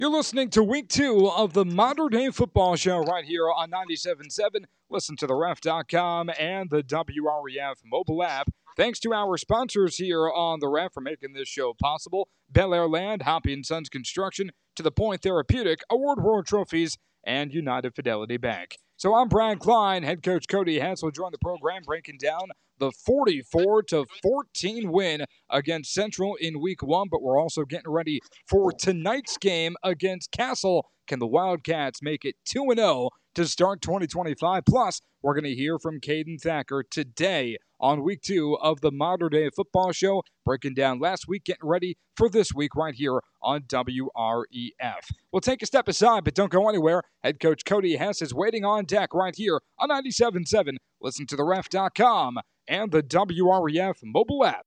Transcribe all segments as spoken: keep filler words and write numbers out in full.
You're listening to week two of the Modern Day Football Show right here on ninety-seven point seven. Listen to the ref dot com and the W R E F mobile app. Thanks to our sponsors here on the Ref for making this show possible. Bel Air Land, Hoppy and Sons Construction, To The Point Therapeutic, Award World Trophies, and United Fidelity Bank. So I'm Brad Klein. Head coach Cody Hess will join the program breaking down the forty-four to fourteen win against Central in week one, but we're also getting ready for tonight's game against Castle. Can the Wildcats make it two and oh to start twenty twenty-five? Plus, we're going to hear from Caden Thacker today on week two of the Modern Day Football Show, breaking down last week, getting ready for this week right here on W R E F. We'll take a step aside, but don't go anywhere. Head coach Cody Hess is waiting on deck right here on ninety-seven point seven. Listen to the ref dot com and the W R E F mobile app.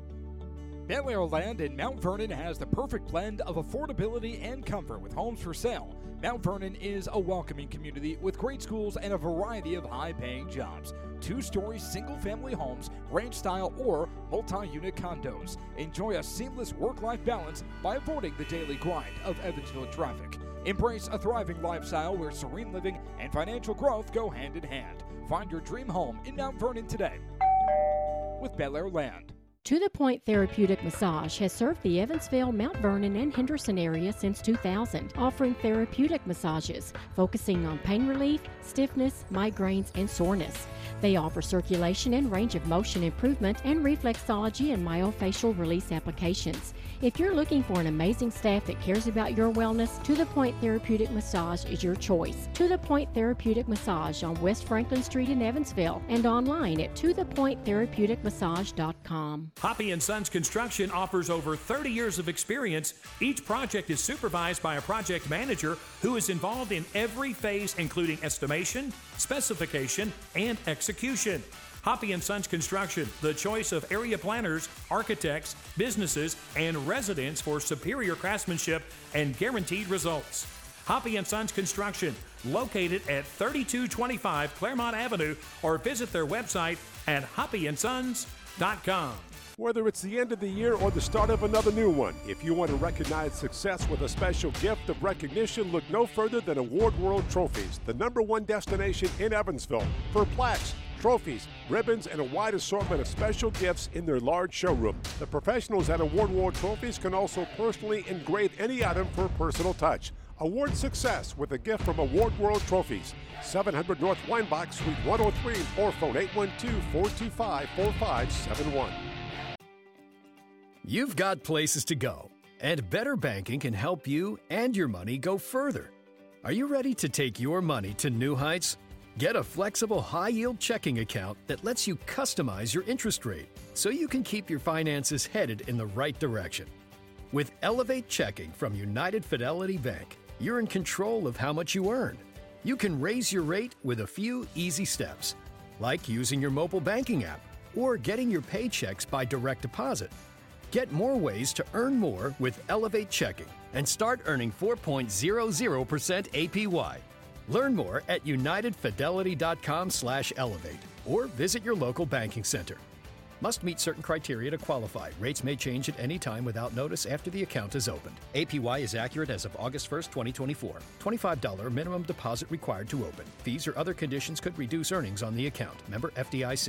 Bel Air Land in Mount Vernon has the perfect blend of affordability and comfort with homes for sale. Mount Vernon is a welcoming community with great schools and a variety of high-paying jobs. Two-story single-family homes, ranch-style or multi-unit condos. Enjoy a seamless work-life balance by avoiding the daily grind of Evansville traffic. Embrace a thriving lifestyle where serene living and financial growth go hand in hand. Find your dream home in Mount Vernon today with Bel Air Land. To The Point Therapeutic Massage has served the Evansville, Mount Vernon, and Henderson area since two thousand, offering therapeutic massages focusing on pain relief, stiffness, migraines, and soreness. They offer circulation and range of motion improvement and reflexology and myofascial release applications. If you're looking for an amazing staff that cares about your wellness, To The Point Therapeutic Massage is your choice. To The Point Therapeutic Massage on West Franklin Street in Evansville and online at to the point therapeutic massage dot com. Hoppy and Sons Construction offers over thirty years of experience. Each project is supervised by a project manager who is involved in every phase, including estimation, specification, and execution. Hoppy and Sons Construction, the choice of area planners, architects, businesses, and residents for superior craftsmanship and guaranteed results. Hoppy and Sons Construction, located at thirty-two twenty-five Claremont Avenue, or visit their website at hoppy and sons dot com. Whether it's the end of the year or the start of another new one, if you want to recognize success with a special gift of recognition, look no further than Award World Trophies, the number one destination in Evansville for plaques, trophies, ribbons, and a wide assortment of special gifts in their large showroom. The professionals at Award World Trophies can also personally engrave any item for a personal touch. Award success with a gift from Award World Trophies. seven hundred North Weinbach, Suite one oh three, or phone eight one two, four two five, four five seven one. You've got places to go, and Better Banking can help you and your money go further. Are you ready to take your money to new heights? Get a flexible, high-yield checking account that lets you customize your interest rate so you can keep your finances headed in the right direction. With Elevate Checking from United Fidelity Bank, you're in control of how much you earn. You can raise your rate with a few easy steps, like using your mobile banking app or getting your paychecks by direct deposit. Get more ways to earn more with Elevate Checking and start earning four point zero zero percent A P Y. Learn more at united fidelity dot com slash elevate or visit your local banking center. Must meet certain criteria to qualify. Rates may change at any time without notice after the account is opened. A P Y is accurate as of August first, twenty twenty-four. twenty-five dollars minimum deposit required to open. Fees or other conditions could reduce earnings on the account. Member F D I C.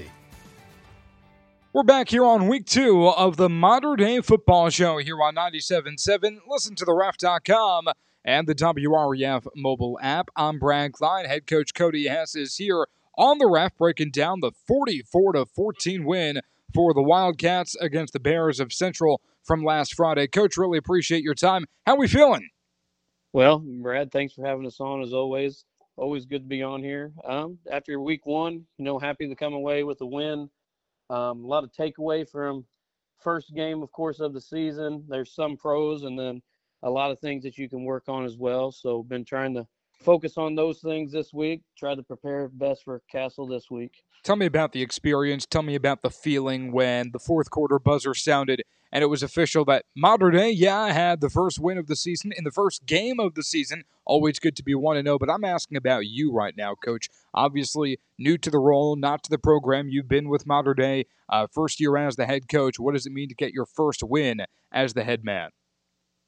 We're back here on week two of the Modern Day Football Show here on ninety-seven point seven. Listen to the ref dot com and the W R E F mobile app. I'm Brad Klein. Head coach Cody Hess is here on the Ref breaking down the forty-four to fourteen win for the Wildcats against the Bears of Central from last Friday. Coach, really appreciate your time. How we feeling? Well, Brad, thanks for having us on as always. Always good to be on here. Um, after week one, you know, happy to come away with a win. Um, a lot of takeaway from first game, of course, of the season. There's some pros and then a lot of things that you can work on as well. So been trying to focus on those things this week, try to prepare best for Castle this week. Tell me about the experience. Tell me about the feeling when the fourth quarter buzzer sounded and it was official that Modern Day, yeah, had the first win of the season in the first game of the season. Always good to be one and oh, but I'm asking about you right now, Coach. Obviously, new to the role, not to the program. You've been with Modern Day, uh, first year as the head coach. What does it mean to get your first win as the head man?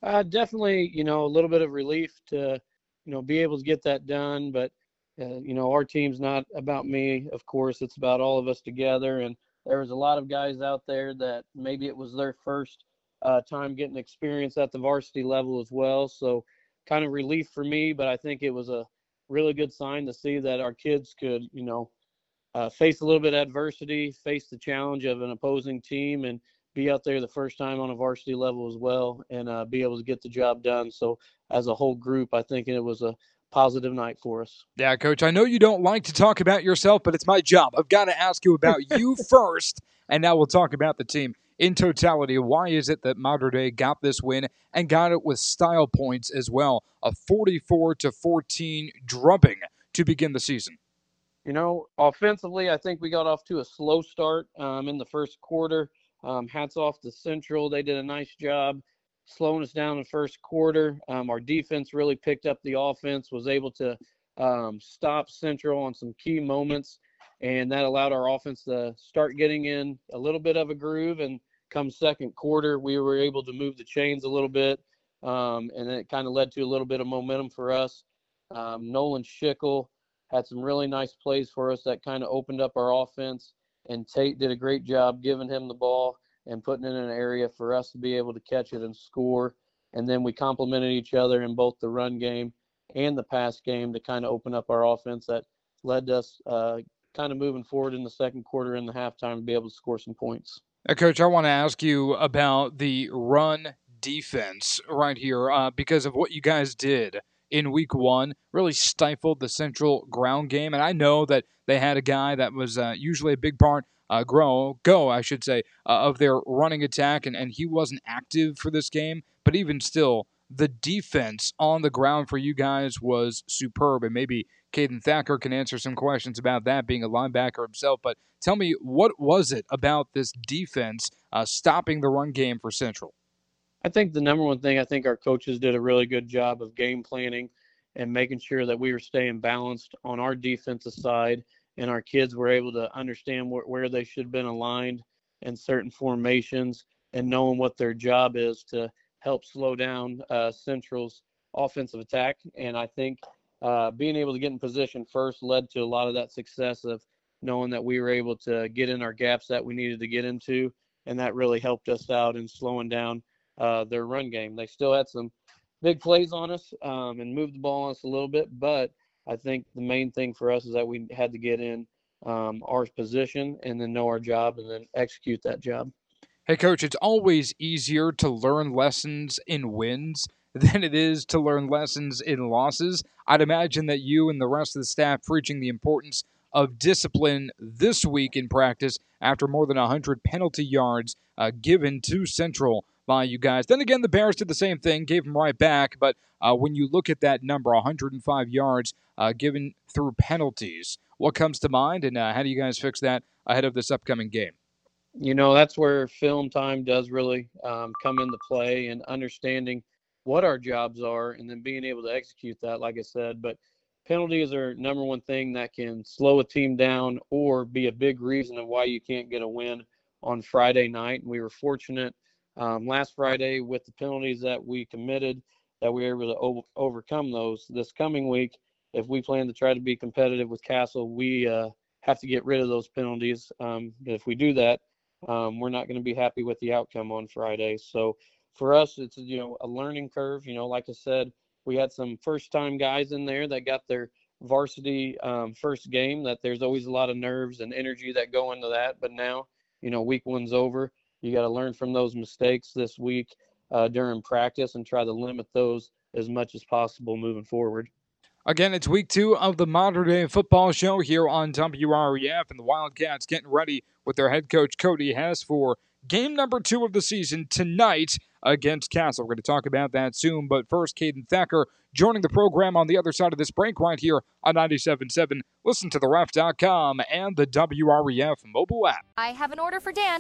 Uh, definitely, you know, a little bit of relief to, you know, be able to get that done. But, uh, you know, our team's not about me, of course. It's about all of us together. And there was a lot of guys out there that maybe it was their first uh, time getting experience at the varsity level as well. So kind of relief for me, but I think it was a really good sign to see that our kids could, you know, uh, face a little bit of adversity, face the challenge of an opposing team, and be out there the first time on a varsity level as well, and uh, be able to get the job done. So as a whole group, I think it was a positive night for us. Yeah, Coach, I know you don't like to talk about yourself, but it's my job. I've got to ask you about you first, and now we'll talk about the team in totality. Why is it that Mater Dei got this win and got it with style points as well? A forty-four to fourteen drubbing to begin the season. You know, offensively, I think we got off to a slow start um, in the first quarter. Um, hats off to Central. They did a nice job slowing us down in the first quarter. Um, our defense really picked up the offense, was able to um, stop Central on some key moments, and that allowed our offense to start getting in a little bit of a groove. And come second quarter, we were able to move the chains a little bit, um, and it kind of led to a little bit of momentum for us. Um, Nolan Schickel had some really nice plays for us that kind of opened up our offense. And Tate did a great job giving him the ball and putting it in an area for us to be able to catch it and score. And then we complemented each other in both the run game and the pass game to kind of open up our offense. That led us uh, kind of moving forward in the second quarter and the halftime to be able to score some points. Uh, Coach, I want to ask you about the run defense right here uh, because of what you guys did in week one, really stifled the Central ground game. And I know that they had a guy that was uh, usually a big part, uh, grow, go, I should say, uh, of their running attack, and, and he wasn't active for this game. But even still, the defense on the ground for you guys was superb. And maybe Caden Thacker can answer some questions about that, being a linebacker himself. But tell me, what was it about this defense uh, stopping the run game for Central? I think the number one thing, I think our coaches did a really good job of game planning and making sure that we were staying balanced on our defensive side, and our kids were able to understand where, where they should have been aligned in certain formations and knowing what their job is to help slow down uh, Central's offensive attack. And I think uh, being able to get in position first led to a lot of that success of knowing that we were able to get in our gaps that we needed to get into, and that really helped us out in slowing down Uh, their run game. They still had some big plays on us um, and moved the ball on us a little bit, but I think the main thing for us is that we had to get in um, our position and then know our job and then execute that job. Hey, Coach, it's always easier to learn lessons in wins than it is to learn lessons in losses. I'd imagine that you and the rest of the staff preaching the importance of discipline this week in practice after more than one hundred penalty yards uh, given to Central by you guys. Then again, the Bears did the same thing, gave them right back. But uh, when you look at that number, one hundred five yards uh, given through penalties, what comes to mind, and uh, how do you guys fix that ahead of this upcoming game? You know, that's where film time does really um, come into play, and understanding what our jobs are and then being able to execute that, like I said. But penalties are number one thing that can slow a team down or be a big reason of why you can't get a win on Friday night. And we were fortunate Um, last Friday with the penalties that we committed, that we were able to o- overcome those. This coming week, if we plan to try to be competitive with Castle, we uh, have to get rid of those penalties. Um, if we do that, um, we're not going to be happy with the outcome on Friday. So for us, it's, you know, a learning curve. You know, like I said, we had some first-time guys in there that got their varsity um, first game, that there's always a lot of nerves and energy that go into that. But now, you know, week one's over. You got to learn from those mistakes this week uh, during practice and try to limit those as much as possible moving forward. Again, it's week two of the Mater Dei football show here on W R E F, and the Wildcats getting ready with their head coach, Cody Hess, for game number two of the season tonight against Castle. We're going to talk about that soon, but first, Caden Thacker joining the program on the other side of this break right here on ninety-seven point seven. Listen to the ref dot com and the W R E F mobile app. I have an order for Dan.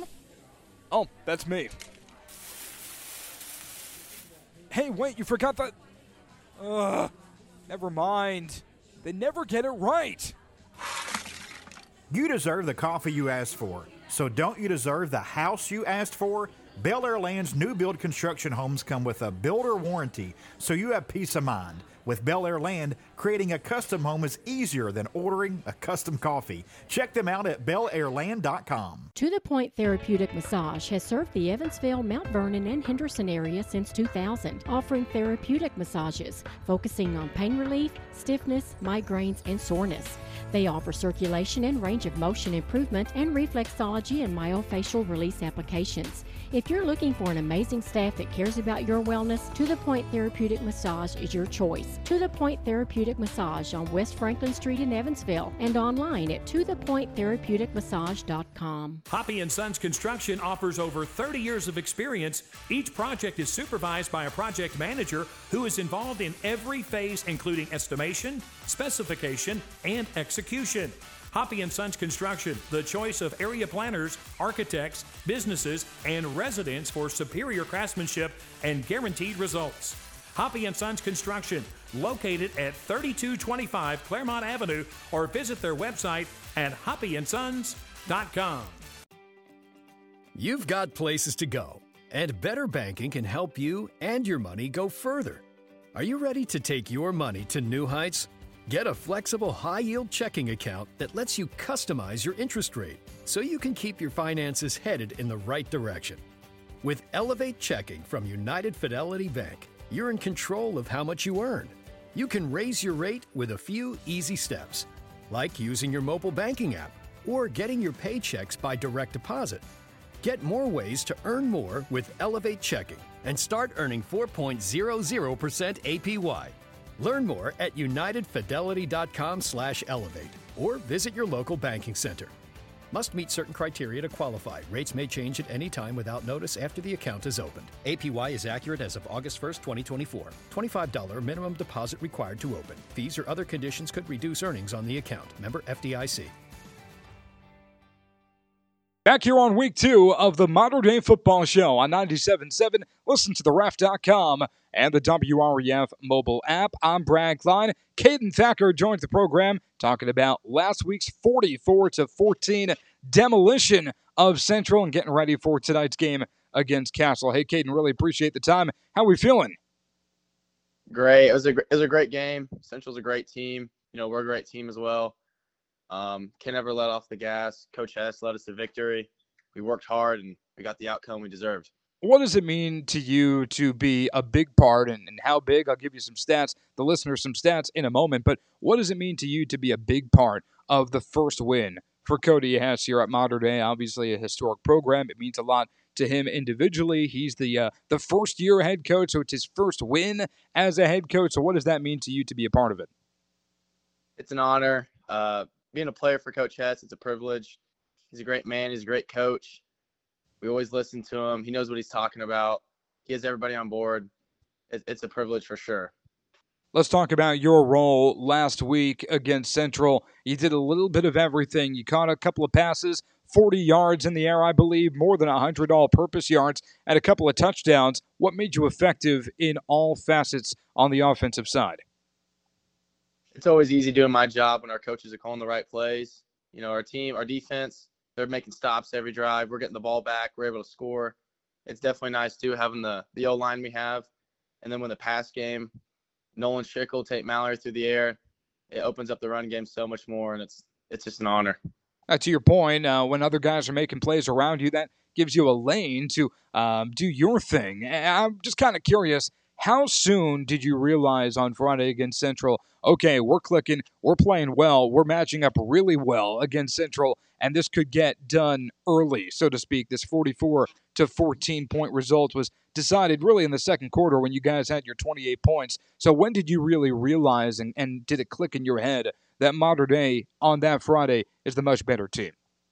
Oh, that's me. Hey, wait, you forgot that. Ugh, never mind. They never get it right. You deserve the coffee you asked for. So don't you deserve the house you asked for? Bel Air Land's new build construction homes come with a builder warranty, so you have peace of mind. With Bel Air Land, creating a custom home is easier than ordering a custom coffee. Check them out at bel air land dot com. To the Point Therapeutic Massage has served the Evansville, Mount Vernon, and Henderson area since two thousand, offering therapeutic massages focusing on pain relief, stiffness, migraines, and soreness. They offer circulation and range of motion improvement and reflexology and myofascial release applications. If you're looking for an amazing staff that cares about your wellness, To the Point Therapeutic Massage is your choice. To the Point Therapeutic Massage on West Franklin Street in Evansville and online at to the point therapeutic massage dot com. Hoppy and Sons Construction offers over thirty years of experience. Each project is supervised by a project manager who is involved in every phase, including estimation, specification, and execution. Hoppy and Sons Construction, the choice of area planners, architects, businesses, and residents for superior craftsmanship and guaranteed results. Hoppy and Sons Construction, located at thirty-two twenty-five Claremont Avenue, or visit their website at hoppy and sons dot com. You've got places to go, and Better Banking can help you and your money go further. Are you ready to take your money to new heights? Get a flexible, high-yield checking account that lets you customize your interest rate so you can keep your finances headed in the right direction. With Elevate Checking from United Fidelity Bank, you're in control of how much you earn. You can raise your rate with a few easy steps, like using your mobile banking app or getting your paychecks by direct deposit. Get more ways to earn more with Elevate Checking and start earning four point zero zero percent A P Y. Learn more at united fidelity dot com slash elevate or visit your local banking center. Must meet certain criteria to qualify. Rates may change at any time without notice after the account is opened. A P Y is accurate as of August first, twenty twenty-four. twenty-five dollars minimum deposit required to open. Fees or other conditions could reduce earnings on the account. Member F D I C. Back here on week two of the Modern Day Football Show on ninety-seven point seven. Listen to the ref dot com and the W R E F mobile app. I'm Brad Klein. Caden Thacker joins the program talking about last week's forty-four to fourteen demolition of Central and getting ready for tonight's game against Castle. Hey, Caden, really appreciate the time. How are we feeling? Great. It was a it was a great game. Central's a great team. You know, we're a great team as well. Um, can never let off the gas. Coach Hess led us to victory. We worked hard, and we got the outcome we deserved. What does it mean to you to be a big part, and, and how big? I'll give you some stats, the listeners some stats in a moment, but what does it mean to you to be a big part of the first win for Cody Hess here at Modern Day? Obviously a historic program. It means a lot to him individually. He's the uh, the first-year head coach, so it's his first win as a head coach. So what does that mean to you to be a part of it? It's an honor. Uh, being a player for Coach Hess, it's a privilege. He's a great man. He's a great coach. We always listen to him. He knows what he's talking about. He has everybody on board. It, it's a privilege for sure. Let's talk about your role last week against Central. You did a little bit of everything. You caught a couple of passes, forty yards in the air, I believe, more than one hundred all-purpose yards, and a couple of touchdowns. What made you effective in all facets on the offensive side? It's always easy doing my job when our coaches are calling the right plays. You know, our team, our defense, they're making stops every drive. We're getting the ball back. We're able to score. It's definitely nice, too, having the, the O-line we have. And then when the pass game, Nolan Schickel, Tate Mallory through the air, it opens up the run game so much more, and it's it's just an honor. Uh, to your point, uh, when other guys are making plays around you, that gives you a lane to um, do your thing. And I'm just kind of curious, how soon did you realize on Friday against Central, okay, we're clicking, we're playing well, we're matching up really well against Central, and this could get done early, so to speak? This forty-four to fourteen point result was decided really in the second quarter when you guys had your twenty-eight points. So when did you really realize, and, and did it click in your head, that Modern Day on that Friday is the much better team?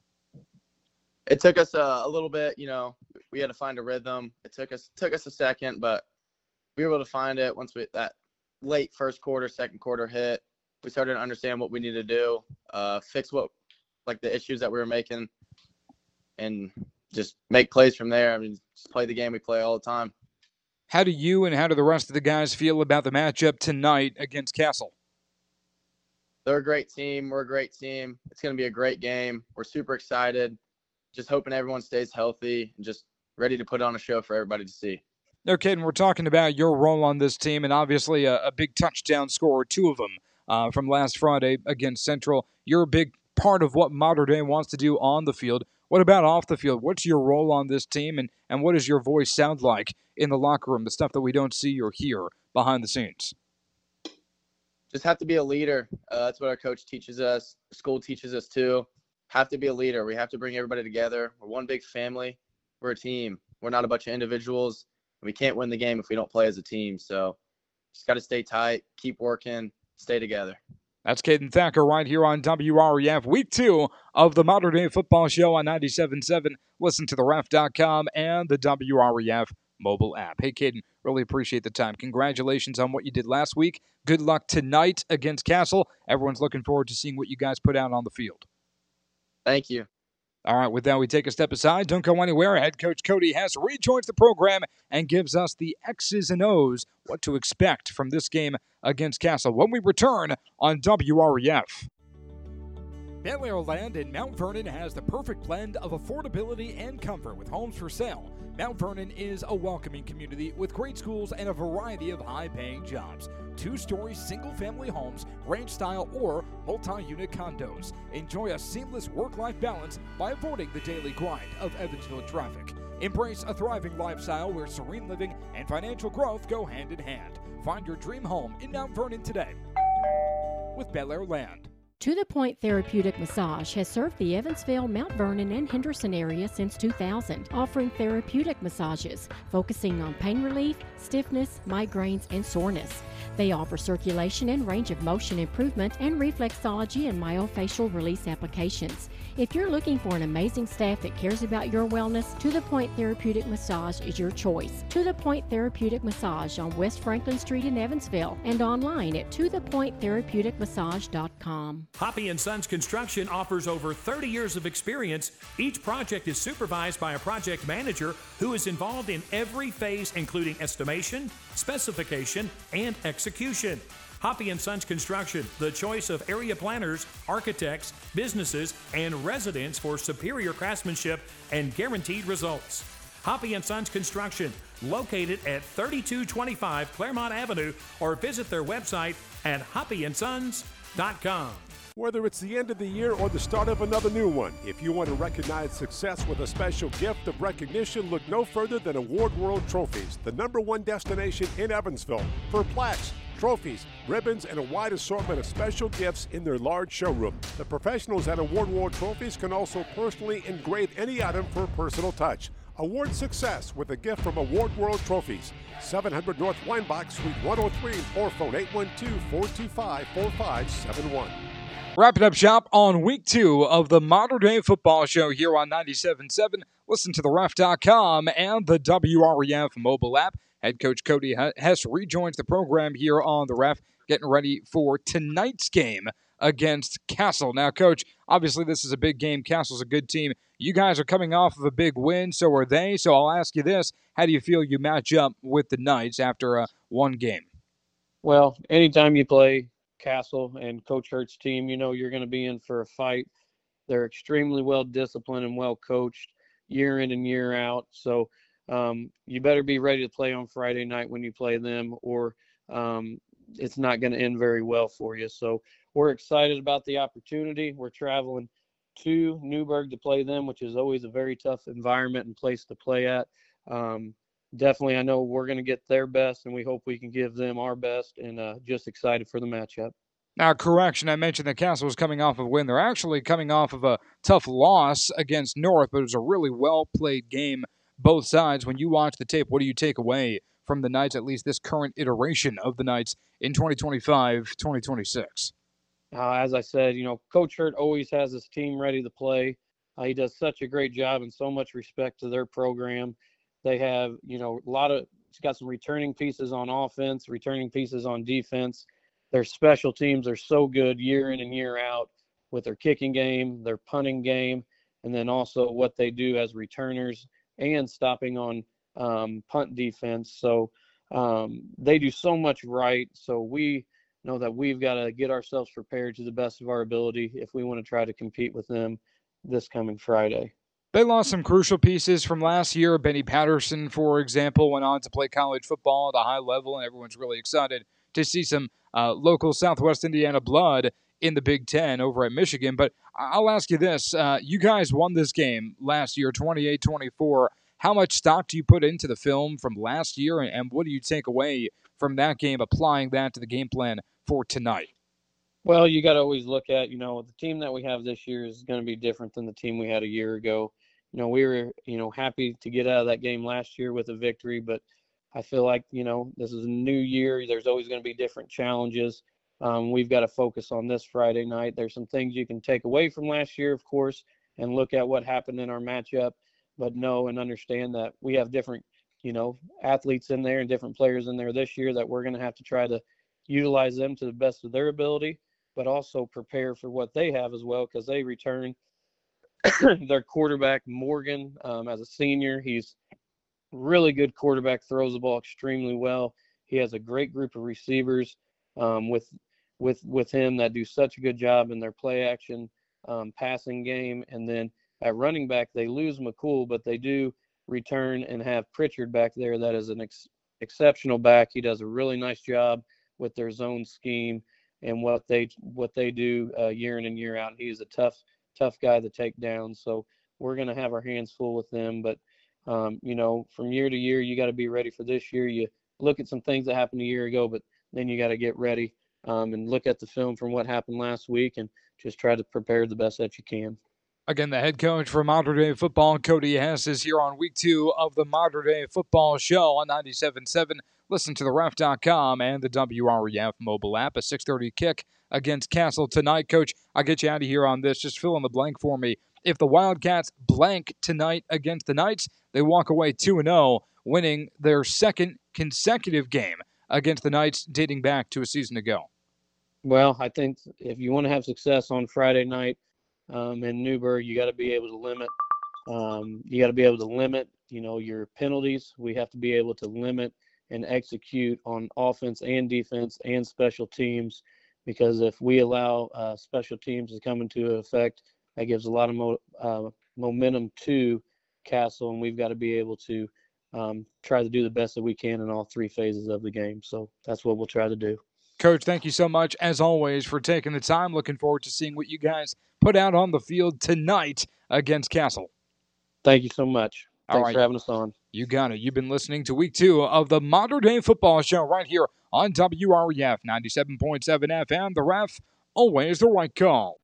It took us a, a little bit, you know, we had to find a rhythm. It took us took us a second, but we were able to find it once we that late first quarter, second quarter hit. We started to understand what we needed to do, uh, fix what like the issues that we were making, and just make plays from there. I mean, just play the game we play all the time. How do you and how do the rest of the guys feel about the matchup tonight against Castle? They're a great team. We're a great team. It's going to be a great game. We're super excited. Just hoping everyone stays healthy and just ready to put on a show for everybody to see. Okay, and we're talking about your role on this team, and obviously a, a big touchdown scorer, two of them uh, from last Friday against Central. You're a big part of what Mater Dei wants to do on the field. What about off the field? What's your role on this team, and, and what does your voice sound like in the locker room, the stuff that we don't see or hear behind the scenes? Just have to be a leader. Uh, that's what our coach teaches us. School teaches us too. Have to be a leader. We have to bring everybody together. We're one big family. We're a team. We're not a bunch of individuals. We can't win the game if we don't play as a team. So just got to stay tight, keep working, stay together. That's Caden Thacker right here on W R E F, week two of the Mater Dei Football Show on ninety-seven point seven. Listen to the ref dot com and the W R E F mobile app. Hey, Caden, really appreciate the time. Congratulations on what you did last week. Good luck tonight against Castle. Everyone's looking forward to seeing what you guys put out on the field. Thank you. All right, with that, we take a step aside. Don't go anywhere. Head coach Cody Hess rejoins the program and gives us the X's and O's, what to expect from this game against Castle when we return on W R E F. Bel Air Land in Mount Vernon has the perfect blend of affordability and comfort with homes for sale. Mount Vernon is a welcoming community with great schools and a variety of high-paying jobs. Two-story single-family homes, ranch-style or multi-unit condos. Enjoy a seamless work-life balance by avoiding the daily grind of Evansville traffic. Embrace a thriving lifestyle where serene living and financial growth go hand in hand. Find your dream home in Mount Vernon today with Bel Air Land. To The Point Therapeutic Massage has served the Evansville, Mount Vernon, and Henderson area since two thousand, offering therapeutic massages focusing on pain relief, stiffness, migraines, and soreness. They offer circulation and range of motion improvement and reflexology and myofascial release applications. If you're looking for an amazing staff that cares about your wellness, To The Point Therapeutic Massage is your choice. To The Point Therapeutic Massage on West Franklin Street in Evansville and online at to the point therapeutic massage dot com. Hoppy and Sons Construction offers over thirty years of experience. Each project is supervised by a project manager who is involved in every phase, including estimation, specification, and execution. Hoppy and Sons Construction, the choice of area planners, architects, businesses, and residents for superior craftsmanship and guaranteed results. Hoppy and Sons Construction, located at thirty-two twenty-five Claremont Avenue, or visit their website at hoppy and sons dot com. Whether it's the end of the year or the start of another new one, if you want to recognize success with a special gift of recognition, look no further than Award World Trophies, the number one destination in Evansville for plaques, trophies, ribbons, and a wide assortment of special gifts in their large showroom. The professionals at Award World Trophies can also personally engrave any item for a personal touch. Award success with a gift from Award World Trophies. seven hundred North Weinbach, Suite one oh three, or phone eight one two, four two five, four five seven one. Wrapping up shop on week two of the Mater Dei Football Show here on ninety-seven point seven. Listen to the ref dot com and the W R E F mobile app. Head coach Cody Hess rejoins the program here on the Ref, getting ready for tonight's game against Castle. Now, Coach, obviously this is a big game. Castle's a good team. You guys are coming off of a big win, so are they. So I'll ask you this. How do you feel you match up with the Knights after uh, one game? Well, anytime you play Castle and Coach Hurt's team, you know you're going to be in for a fight. They're extremely well disciplined and well coached year in and year out. So um, you better be ready to play on Friday night when you play them, or um, it's not going to end very well for you. So we're excited about the opportunity. We're traveling to Newburgh to play them, which is always a very tough environment and place to play at. Um, definitely, I know we're going to get their best, and we hope we can give them our best, and uh, just excited for the matchup. Now, correction, I mentioned that Castle was coming off of a win. They're actually coming off of a tough loss against North, but it was a really well-played game, both sides. When you watch the tape, what do you take away from the Knights, at least this current iteration of the Knights in twenty twenty-five twenty twenty-six? Uh, as I said, you know, Coach Hurt always has his team ready to play. Uh, he does such a great job and so much respect to their program. They have, you know, a lot of – he's got some returning pieces on offense, returning pieces on defense. Their special teams are so good year in and year out with their kicking game, their punting game, and then also what they do as returners and stopping on um, punt defense. So um, they do so much right. So we know that we've got to get ourselves prepared to the best of our ability if we want to try to compete with them this coming Friday. They lost some crucial pieces from last year. Benny Patterson, for example, went on to play college football at a high level, and everyone's really excited to see some uh, local Southwest Indiana blood in the Big Ten over at Michigan. But I'll ask you this. Uh, you guys won this game last year, twenty-eight twenty-four. How much stock do you put into the film from last year, and what do you take away from that game, applying that to the game plan for tonight? Well, you got to always look at, you know, the team that we have this year is going to be different than the team we had a year ago. You know, we were, you know, happy to get out of that game last year with a victory, but I feel like, you know, this is a new year. There's always going to be different challenges. Um, we've got to focus on this Friday night. There's some things you can take away from last year, of course, and look at what happened in our matchup, but know and understand that we have different, you know, athletes in there and different players in there this year that we're going to have to try to utilize them to the best of their ability, but also prepare for what they have as well, because they return their quarterback, Morgan, um, as a senior. He's really good quarterback, throws the ball extremely well. He has a great group of receivers um, with with with him that do such a good job in their play action um, passing game. And then at running back, they lose McCool, but they do return and have Pritchard back there. That is an ex- exceptional back. He does a really nice job with their zone scheme and what they what they do uh, year in and year out. He's a tough tough guy to take down. So we're going to have our hands full with them. But, um, you know, from year to year, you got to be ready for this year. You look at some things that happened a year ago, but then you got to get ready um, and look at the film from what happened last week and just try to prepare the best that you can. Again, the head coach for Modern Day Football, Cody Hess, is here on week two of the Modern Day Football Show on ninety-seven point seven. Listen to the ref dot com and the W R E F mobile app. A six thirty kick against Castle tonight. Coach, I'll get you out of here on this. Just fill in the blank for me. If the Wildcats blank tonight against the Knights, they walk away two and oh, winning their second consecutive game against the Knights dating back to a season ago. Well, I think if you want to have success on Friday night um, in Newburgh, you got to be able to limit. Um, you got to be able to limit, you know, your penalties. We have to be able to limit and execute on offense and defense and special teams, because if we allow uh, special teams to come into effect, that gives a lot of mo- uh, momentum to Castle, and we've got to be able to um, try to do the best that we can in all three phases of the game. So that's what we'll try to do. Coach, thank you so much, as always, for taking the time. Looking forward to seeing what you guys put out on the field tonight against Castle. Thank you so much. All Thanks right. for having us on. You got it. You've been listening to week two of the Modern Day Football Show right here on W R E F ninety-seven point seven F M. The Ref, always the right call.